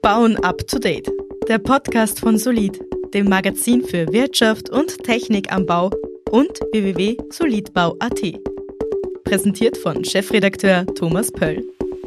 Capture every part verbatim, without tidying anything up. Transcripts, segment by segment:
Bauen up to date. Der Podcast von Solid, dem Magazin für Wirtschaft und Technik am Bau und w w w punkt solidbau punkt a t. Präsentiert von Chefredakteur Thomas Pöll.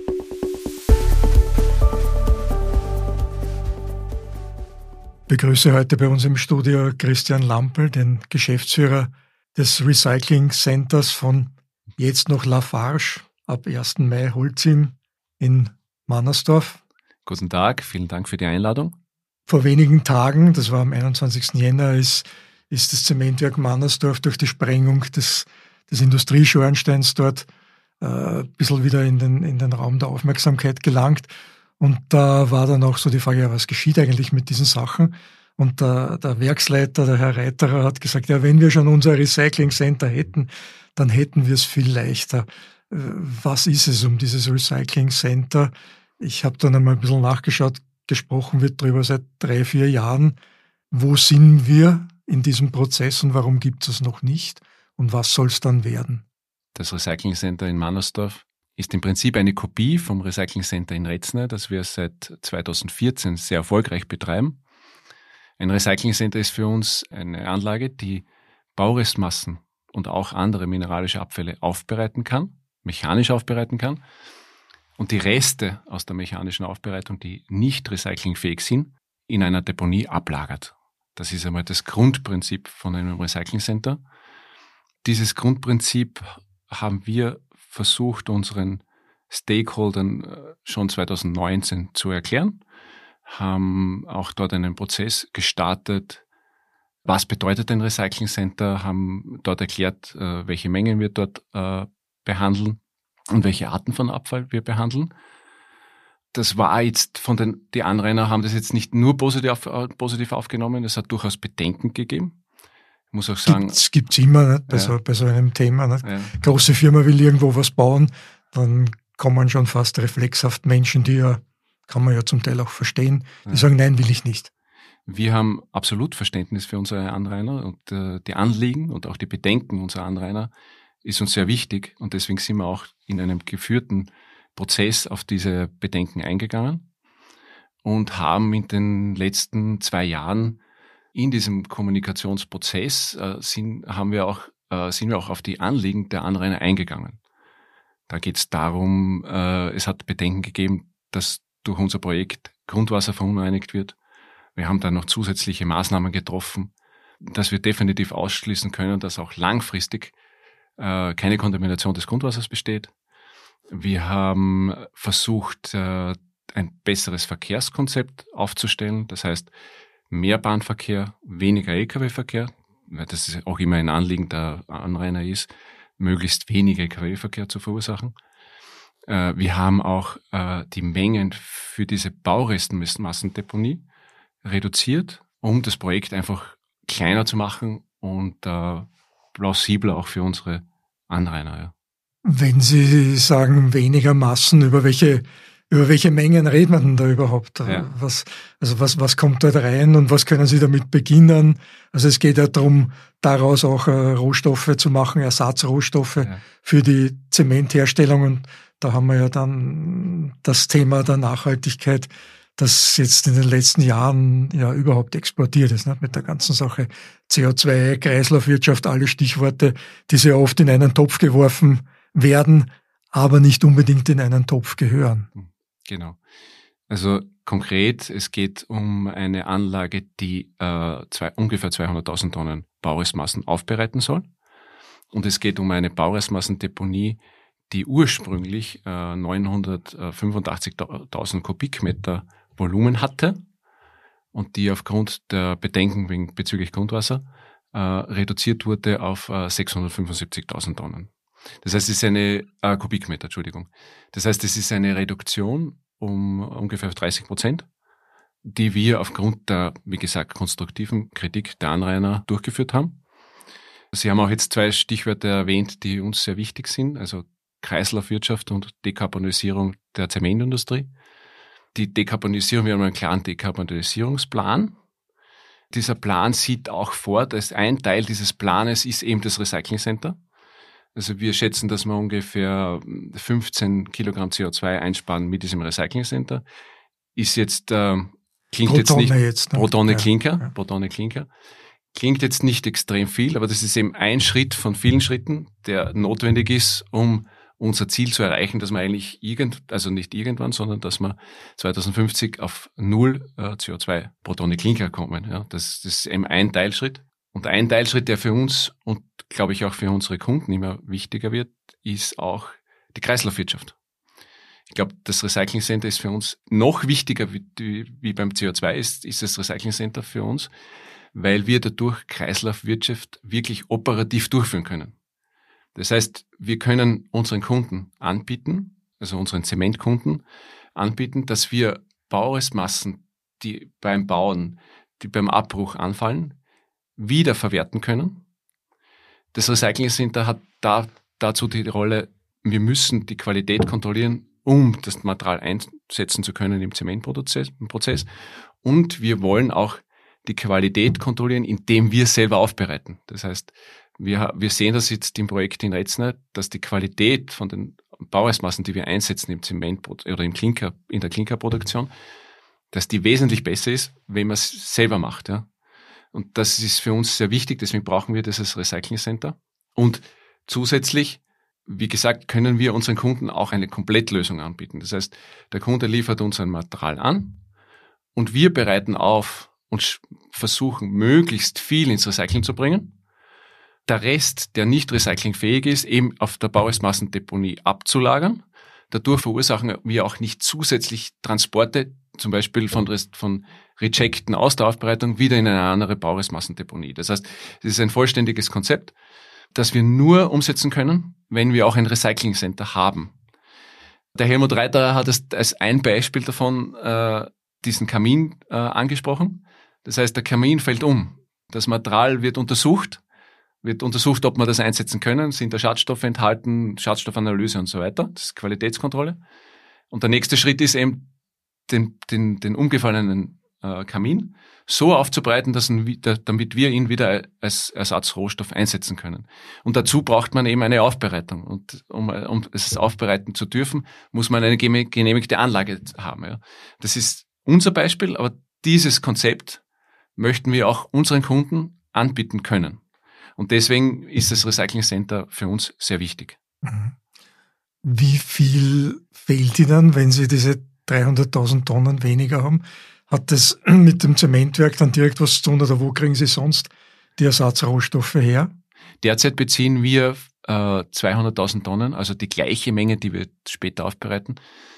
Ich begrüße heute bei uns im Studio Christian Lampl, den Geschäftsführer des Recycling Centers von jetzt noch Lafarge ab ersten Mai Holcim in Mannersdorf. Guten Tag, vielen Dank für die Einladung. Vor wenigen Tagen, das war am einundzwanzigsten Jänner, ist, ist das Zementwerk Mannersdorf durch die Sprengung des, des Industrieschornsteins dort äh, ein bisschen wieder in den, in den Raum der Aufmerksamkeit gelangt. Und da war dann auch so die Frage, ja, was geschieht eigentlich mit diesen Sachen? Und der, der Werksleiter, der Herr Reiterer, hat gesagt, ja, wenn wir schon unser Recycling Center hätten, dann hätten wir es viel leichter. Was ist es um dieses Recycling Center? Ich habe dann einmal ein bisschen nachgeschaut, gesprochen wird darüber seit drei, vier Jahren. Wo sind wir in diesem Prozess und warum gibt es es noch nicht? Und was soll es dann werden? Das Recycling Center in Mannersdorf ist im Prinzip eine Kopie vom Recycling Center in Retzner, das wir seit zweitausendvierzehn sehr erfolgreich betreiben. Ein Recycling Center ist für uns eine Anlage, die Baurestmassen und auch andere mineralische Abfälle aufbereiten kann, mechanisch aufbereiten kann und die Reste aus der mechanischen Aufbereitung, die nicht recyclingfähig sind, in einer Deponie ablagert. Das ist einmal das Grundprinzip von einem Recycling Center. Dieses Grundprinzip haben wir versucht, unseren Stakeholdern schon zweitausendneunzehn zu erklären, haben auch dort einen Prozess gestartet. Was bedeutet ein Recycling Center? Haben dort erklärt, welche Mengen wir dort behandeln und welche Arten von Abfall wir behandeln. Das war jetzt von den, die Anrainer haben das jetzt nicht nur positiv, positiv aufgenommen, es hat durchaus Bedenken gegeben. Ich muss auch sagen, das gibt's immer, nicht? Bei, ja. so, bei so einem Thema. Nicht? Ja. Große Firma will irgendwo was bauen, dann kommen schon fast reflexhaft Menschen, die ja, kann man ja zum Teil auch verstehen, die ja. sagen, nein, will ich nicht. Wir haben absolut Verständnis für unsere Anrainer und äh, die Anliegen und auch die Bedenken unserer Anrainer ist uns sehr wichtig und deswegen sind wir auch in einem geführten Prozess auf diese Bedenken eingegangen und haben in den letzten zwei Jahren in diesem Kommunikationsprozess äh, sind, haben wir auch, äh, sind wir auch auf die Anliegen der Anrainer eingegangen. Da geht es darum, äh, es hat Bedenken gegeben, dass durch unser Projekt Grundwasser verunreinigt wird. Wir haben dann noch zusätzliche Maßnahmen getroffen, dass wir definitiv ausschließen können, dass auch langfristig äh, keine Kontamination des Grundwassers besteht. Wir haben versucht, äh, ein besseres Verkehrskonzept aufzustellen. Das heißt, mehr Bahnverkehr, weniger L K W-Verkehr, weil das ist auch immer ein Anliegen der Anrainer ist, möglichst wenig L K W-Verkehr zu verursachen. Äh, wir haben auch äh, die Mengen für diese Baurestmassendeponie reduziert, um das Projekt einfach kleiner zu machen und äh, plausibler auch für unsere Anrainer. Ja. Wenn Sie sagen, weniger Massen, über welche Über welche Mengen reden wir denn da überhaupt? Ja. Was, also was, was kommt dort rein und was können Sie damit beginnen? Also es geht ja darum, daraus auch äh, Rohstoffe zu machen, Ersatzrohstoffe ja. für die Zementherstellung. Und da haben wir ja dann das Thema der Nachhaltigkeit, das jetzt in den letzten Jahren ja überhaupt explodiert ist, ne? Mit der ganzen Sache C O zwei, Kreislaufwirtschaft, alle Stichworte, die sehr oft in einen Topf geworfen werden, aber nicht unbedingt in einen Topf gehören. Genau. Also konkret, es geht um eine Anlage, die äh, zwei, ungefähr zweihunderttausend Tonnen Baurestmassen aufbereiten soll. Und es geht um eine Baurestmassendeponie, die ursprünglich äh, neunhundertfünfundachtzigtausend Kubikmeter Volumen hatte und die aufgrund der Bedenken wegen, bezüglich Grundwasser äh, reduziert wurde auf äh, sechshundertfünfundsiebzigtausend Tonnen. Das heißt, es ist eine äh, Kubikmeter, Entschuldigung. Das heißt, es ist eine Reduktion um ungefähr dreißig Prozent, die wir aufgrund der, wie gesagt, konstruktiven Kritik der Anrainer durchgeführt haben. Sie haben auch jetzt zwei Stichwörter erwähnt, die uns sehr wichtig sind, also Kreislaufwirtschaft und Dekarbonisierung der Zementindustrie. Die Dekarbonisierung, wir haben einen klaren Dekarbonisierungsplan. Dieser Plan sieht auch vor, dass ein Teil dieses Planes ist eben das Recycling Center. Also wir schätzen, dass wir ungefähr fünfzehn Kilogramm C O zwei einsparen mit diesem Recycling Center. ist jetzt, äh, klingt pro jetzt Tonne nicht, jetzt, ne? pro Tonne ja, Klinker, ja. pro Tonne Klinker. Klingt jetzt nicht extrem viel, aber das ist eben ein Schritt von vielen Schritten, der notwendig ist, um unser Ziel zu erreichen, dass wir eigentlich irgend, also nicht irgendwann, sondern dass wir zweitausendfünfzig auf null äh, C O zwei pro Tonne Klinker kommen. Ja, das, das ist eben ein Teilschritt. Und ein Teilschritt, der für uns und glaube ich auch für unsere Kunden immer wichtiger wird, ist auch die Kreislaufwirtschaft. Ich glaube, das Recycling Center ist für uns noch wichtiger wie, wie beim C O zwei ist, ist das Recycling Center für uns, weil wir dadurch Kreislaufwirtschaft wirklich operativ durchführen können. Das heißt, wir können unseren Kunden anbieten, also unseren Zementkunden anbieten, dass wir Bauresmassen, die beim Bauen, die beim Abbruch anfallen, wieder verwerten können. Das Recycling Center hat da, dazu die Rolle, wir müssen die Qualität kontrollieren, um das Material einsetzen zu können im Zementprozess. Und wir wollen auch die Qualität kontrollieren, indem wir selber aufbereiten. Das heißt, wir, wir sehen das jetzt im Projekt in Retzner, dass die Qualität von den Bauresmassen, die wir einsetzen im Zement oder im Klinker, in der Klinkerproduktion, dass die wesentlich besser ist, wenn man es selber macht. Ja. Und das ist für uns sehr wichtig, deswegen brauchen wir dieses Recycling Center. Und zusätzlich, wie gesagt, können wir unseren Kunden auch eine Komplettlösung anbieten. Das heißt, der Kunde liefert uns ein Material an und wir bereiten auf und versuchen, möglichst viel ins Recycling zu bringen. Der Rest, der nicht recyclingfähig ist, eben auf der Bauresmassendeponie abzulagern. Dadurch verursachen wir auch nicht zusätzlich Transporte, zum Beispiel von, von Rejecten aus der Aufbereitung, wieder in eine andere Bauresmassendeponie. Das heißt, es ist ein vollständiges Konzept, das wir nur umsetzen können, wenn wir auch ein Recycling Center haben. Der Helmut Reiter hat es als ein Beispiel davon äh, diesen Kamin äh, angesprochen. Das heißt, der Kamin fällt um. Das Material wird untersucht, wird untersucht, ob wir das einsetzen können, sind da Schadstoffe enthalten, Schadstoffanalyse und so weiter. Das ist Qualitätskontrolle. Und der nächste Schritt ist eben, den, den, den umgefallenen äh, Kamin so aufzubereiten, dass ein, damit wir ihn wieder als Ersatzrohstoff einsetzen können. Und dazu braucht man eben eine Aufbereitung. Und um, um es aufbereiten zu dürfen, muss man eine genehmigte Anlage haben. Ja. Das ist unser Beispiel, aber dieses Konzept möchten wir auch unseren Kunden anbieten können. Und deswegen ist das Recycling Center für uns sehr wichtig. Wie viel fehlt Ihnen, wenn Sie diese dreihunderttausend Tonnen weniger haben? Hat das mit dem Zementwerk dann direkt was zu tun oder wo kriegen Sie sonst die Ersatzrohstoffe her? Derzeit beziehen wir äh, zweihunderttausend Tonnen, also die gleiche Menge, die wir später aufbereiten,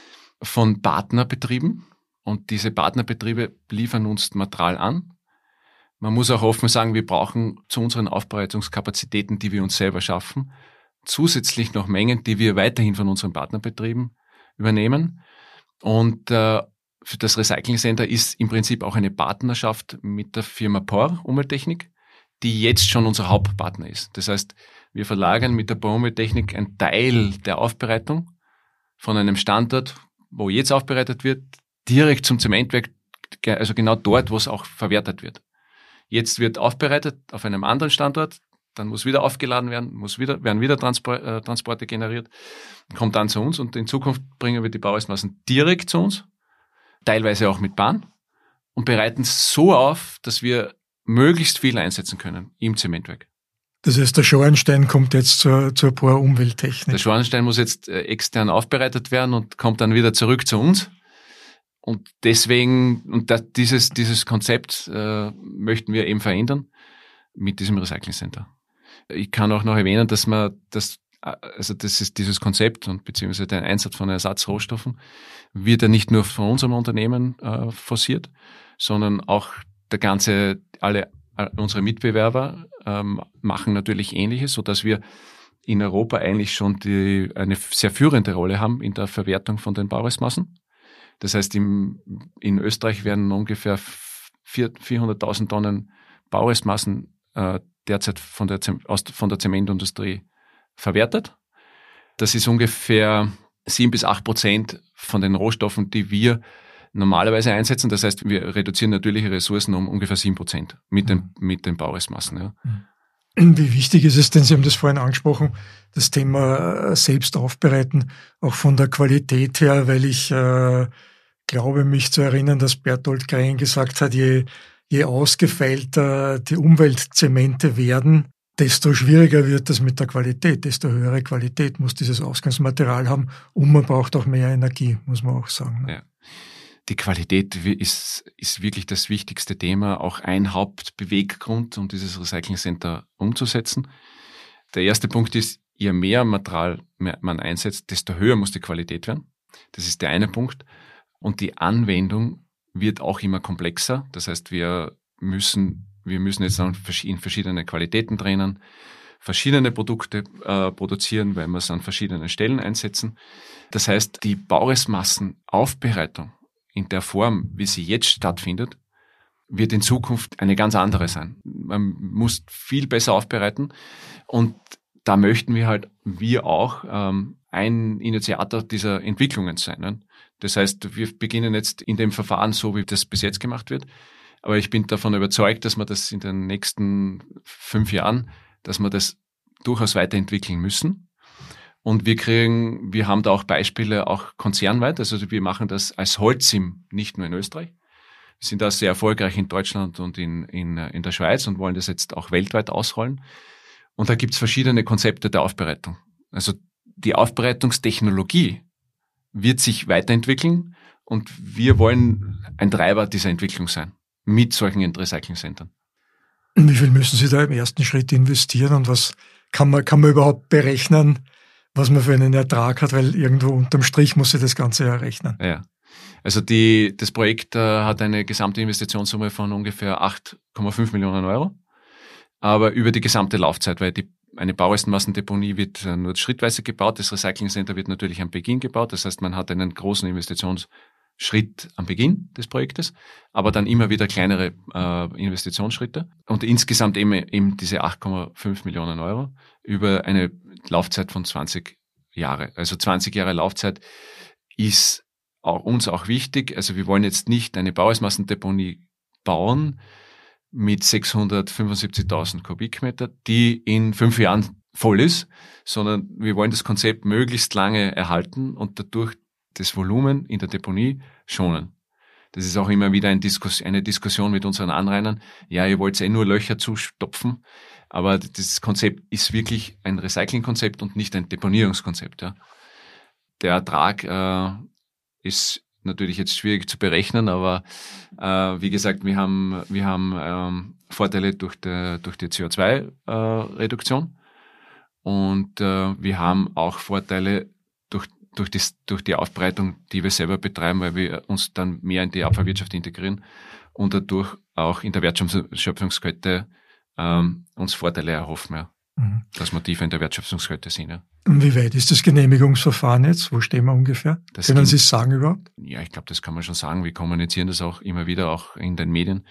von Partnerbetrieben. Und diese Partnerbetriebe liefern uns Material an. Man muss auch offen sagen, wir brauchen zu unseren Aufbereitungskapazitäten, die wir uns selber schaffen, zusätzlich noch Mengen, die wir weiterhin von unseren Partnerbetrieben übernehmen. Und äh, für das Recycling Center ist im Prinzip auch eine Partnerschaft mit der Firma P O R Umwelttechnik, die jetzt schon unser Hauptpartner ist. Das heißt, wir verlagern mit der P O R Umwelttechnik einen Teil der Aufbereitung von einem Standort, wo jetzt aufbereitet wird, direkt zum Zementwerk, also genau dort, wo es auch verwertet wird. Jetzt wird aufbereitet auf einem anderen Standort, dann muss wieder aufgeladen werden, muss wieder, werden wieder Transpor- äh, Transporte generiert, kommt dann zu uns und in Zukunft bringen wir die Bauresmassen direkt zu uns, teilweise auch mit Bahn und bereiten es so auf, dass wir möglichst viel einsetzen können im Zementwerk. Das heißt, der Schornstein kommt jetzt zur, zur P O R Umwelttechnik. Der Schornstein muss jetzt äh, extern aufbereitet werden und kommt dann wieder zurück zu uns. Und deswegen, und das, dieses, dieses Konzept äh, möchten wir eben verändern mit diesem Recycling Center. Ich kann auch noch erwähnen, dass man das, also das ist dieses Konzept und beziehungsweise der Einsatz von Ersatzrohstoffen wird ja nicht nur von unserem Unternehmen äh, forciert, sondern auch der ganze, alle, alle unsere Mitbewerber ähm, machen natürlich Ähnliches, so dass wir in Europa eigentlich schon die, eine sehr führende Rolle haben in der Verwertung von den Bauresmassen. Das heißt, im, in Österreich werden ungefähr vierhunderttausend Tonnen Bauresmassen äh, derzeit von der, aus, von der Zementindustrie verwertet. Das ist ungefähr sieben bis acht Prozent von den Rohstoffen, die wir normalerweise einsetzen. Das heißt, wir reduzieren natürliche Ressourcen um ungefähr sieben Prozent mit den, mit den Bauresmassen. Ja. Wie wichtig ist es denn, Sie haben das vorhin angesprochen, das Thema selbst aufbereiten, auch von der Qualität her, weil ich äh, glaube mich zu erinnern, dass Bertolt Green gesagt hat, je, je ausgefeilter die Umweltzemente werden, desto schwieriger wird das mit der Qualität, desto höhere Qualität muss dieses Ausgangsmaterial haben und man braucht auch mehr Energie, muss man auch sagen. Ja. Die Qualität ist, ist wirklich das wichtigste Thema, auch ein Hauptbeweggrund, um dieses Recycling Center umzusetzen. Der erste Punkt ist, je mehr Material man einsetzt, desto höher muss die Qualität werden. Das ist der eine Punkt. Und die Anwendung wird auch immer komplexer. Das heißt, wir müssen, wir müssen jetzt in verschiedene Qualitäten trennen, verschiedene Produkte äh, produzieren, weil wir es an verschiedenen Stellen einsetzen. Das heißt, die Bauresmassenaufbereitung in der Form, wie sie jetzt stattfindet, wird in Zukunft eine ganz andere sein. Man muss viel besser aufbereiten und da möchten wir halt, wir auch, ähm, ein Initiator dieser Entwicklungen sein. Ne? Das heißt, wir beginnen jetzt in dem Verfahren so, wie das bis jetzt gemacht wird. Aber ich bin davon überzeugt, dass wir das in den nächsten fünf Jahren, dass wir das durchaus weiterentwickeln müssen. Und wir kriegen, wir haben da auch Beispiele, auch konzernweit. Also wir machen das als Holcim nicht nur in Österreich. Wir sind da sehr erfolgreich in Deutschland und in, in, in der Schweiz und wollen das jetzt auch weltweit ausrollen. Und da gibt's verschiedene Konzepte der Aufbereitung. Also die Aufbereitungstechnologie wird sich weiterentwickeln und wir wollen ein Treiber dieser Entwicklung sein mit solchen Recycling-Centern. Wie viel müssen Sie da im ersten Schritt investieren und was kann man, kann man überhaupt berechnen, was man für einen Ertrag hat, weil irgendwo unterm Strich muss sich das Ganze ja rechnen. Ja. Also die, das Projekt äh, hat eine gesamte Investitionssumme von ungefähr acht Komma fünf Millionen Euro. Aber über die gesamte Laufzeit, weil die, eine Baurestenmassendeponie wird äh, nur schrittweise gebaut. Das Recycling Center wird natürlich am Beginn gebaut. Das heißt, man hat einen großen Investitionsschritt am Beginn des Projektes, aber dann immer wieder kleinere äh, Investitionsschritte. Und insgesamt eben, eben diese acht Komma fünf Millionen Euro über eine Laufzeit von zwanzig Jahre. Also zwanzig Jahre Laufzeit ist auch uns auch wichtig. Also wir wollen jetzt nicht eine Baurestenmassendeponie bauen mit sechshundertfünfundsiebzigtausend Kubikmeter, die in fünf Jahren voll ist, sondern wir wollen das Konzept möglichst lange erhalten und dadurch das Volumen in der Deponie schonen. Das ist auch immer wieder ein Diskus- eine Diskussion mit unseren Anrainern. Ja, ihr wollt eh nur Löcher zustopfen, aber das Konzept ist wirklich ein Recyclingkonzept und nicht ein Deponierungskonzept. Ja. Der Ertrag äh, ist natürlich jetzt schwierig zu berechnen, aber äh, wie gesagt, wir haben wir haben ähm, Vorteile durch die, durch die C O zwei Reduktion und äh, wir haben auch Vorteile durch durch die durch die Aufbereitung, die wir selber betreiben, weil wir uns dann mehr in die Abfallwirtschaft integrieren und dadurch auch in der Wertschöpfungskette ähm, uns Vorteile erhoffen, ja. Mhm. Dass wir tiefer in der Wertschöpfungskette sind. Ja. Und wie weit ist das Genehmigungsverfahren jetzt? Wo stehen wir ungefähr? Das Können Sie es sagen überhaupt? Ja, ich glaube, das kann man schon sagen. Wir kommunizieren das auch immer wieder, auch in den Medien.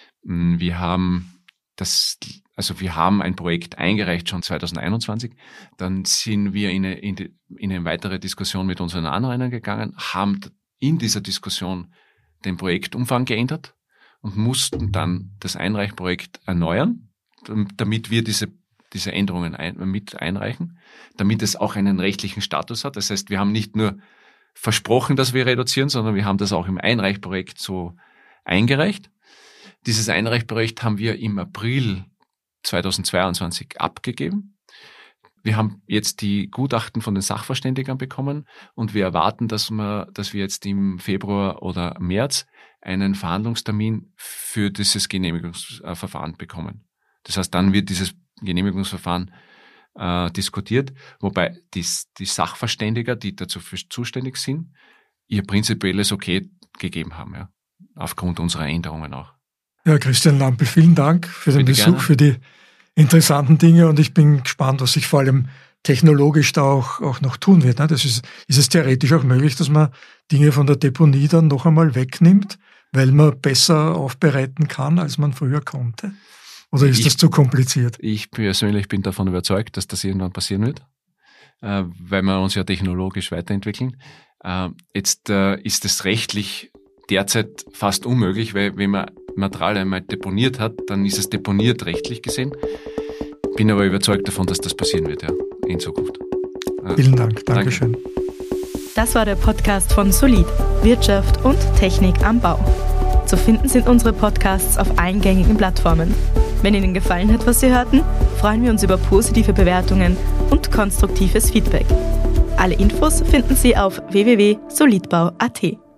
Wir haben das, also wir haben ein Projekt eingereicht schon zwanzig einundzwanzig. Dann sind wir in eine, in, die, in eine weitere Diskussion mit unseren Anrainern gegangen, haben in dieser Diskussion den Projektumfang geändert und mussten dann das Einreichprojekt erneuern, damit wir diese diese Änderungen ein, mit einreichen, damit es auch einen rechtlichen Status hat. Das heißt, wir haben nicht nur versprochen, dass wir reduzieren, sondern wir haben das auch im Einreichprojekt so eingereicht. Dieses Einreichprojekt haben wir im April zweitausendzweiundzwanzig abgegeben. Wir haben jetzt die Gutachten von den Sachverständigern bekommen und wir erwarten, dass wir, dass wir jetzt im Februar oder März einen Verhandlungstermin für dieses Genehmigungsverfahren bekommen. Das heißt, dann wird dieses Genehmigungsverfahren äh, diskutiert, wobei die, die Sachverständiger, die dazu zuständig sind, ihr prinzipielles Okay gegeben haben, ja, aufgrund unserer Änderungen auch. Ja, Christian Lampl, vielen Dank für den Bitte Besuch, gerne. Für die interessanten Dinge und ich bin gespannt, was sich vor allem technologisch da auch, auch noch tun wird. Ne? Das ist, ist es theoretisch auch möglich, dass man Dinge von der Deponie dann noch einmal wegnimmt, weil man besser aufbereiten kann, als man früher konnte? Oder ist ich, das zu kompliziert? Ich persönlich bin davon überzeugt, dass das irgendwann passieren wird, äh, weil wir uns ja technologisch weiterentwickeln. Äh, jetzt äh, ist es rechtlich derzeit fast unmöglich, weil wenn man Material einmal deponiert hat, dann ist es deponiert rechtlich gesehen. Bin aber überzeugt davon, dass das passieren wird, ja, in Zukunft. Vielen Dank. Dankeschön. Danke. Das war der Podcast von Solid, Wirtschaft und Technik am Bau. Zu finden sind unsere Podcasts auf allen gängigen Plattformen. Wenn Ihnen gefallen hat, was Sie hörten, freuen wir uns über positive Bewertungen und konstruktives Feedback. Alle Infos finden Sie auf w w w punkt solidbau punkt a t.